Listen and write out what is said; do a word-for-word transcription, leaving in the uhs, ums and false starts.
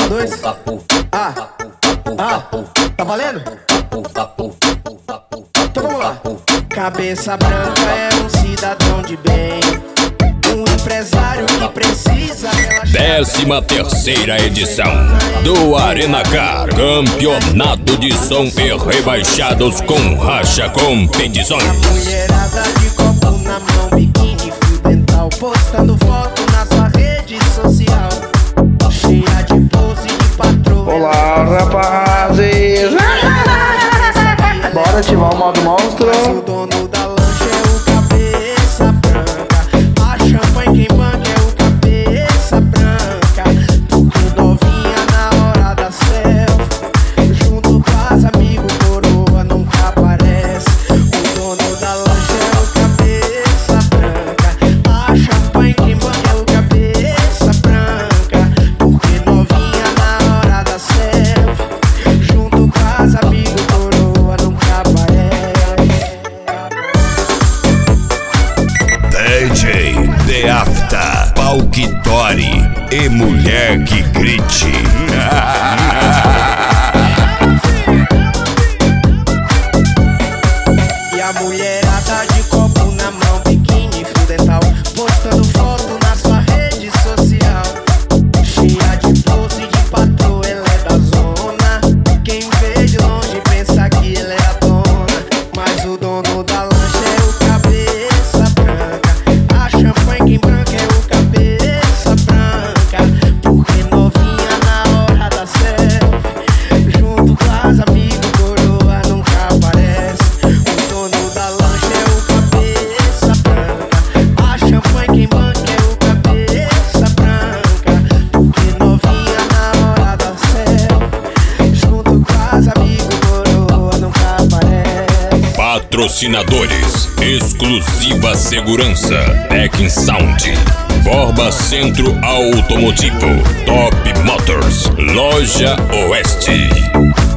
dois. Ah, ah, tá valendo? Então vamos lá. Cabeça branca é um cidadão de bem, um empresário que precisa relaxar. Décima terceira edição do Arena Car, campeonato de som e rebaixados com racha competições. Mulherada de copo na mão, biquíni, fio dental, postando foto na sua rede social, cheia de pose de patroa. Olá, rapazes! Bora ativar o modo monstro. O dono da lancha é o cabeça branca, a champanhe quem banca é o cabeça branca. Porque novinha na hora da selfie, junto com as amigos, coroa nunca aparece. O dono da lancha é o cabeça branca, a champanhe quem banca é o cabeça branca. Porque novinha na hora da selfie, junto com as amigos, coroa nunca aparece. D J The Afta, Palquitori e mulher que grite. E a mulherada de copo na mão, biquíni, fio dental, postando foto na sua rede social, cheia de pose de patroa, ela é da zona. Quem vê de longe pensa que ela é a dona, mas o dono da lancha é o cabeça branca, a champanhe quem branca é o cabeça branca. Porque novinha na hora da selfie, junto com as amigos, coroa nunca aparece. O dono da lancha é o cabeça branca, a champanhe quem banca é o cabeça branca. Porque novinha na hora da selfie, junto com as amigos, coroa nunca aparece. Patrocinadores: Exclusiva Segurança, Tech Sound, Borba Centro Automotivo, Top Motors, Loja Oeste.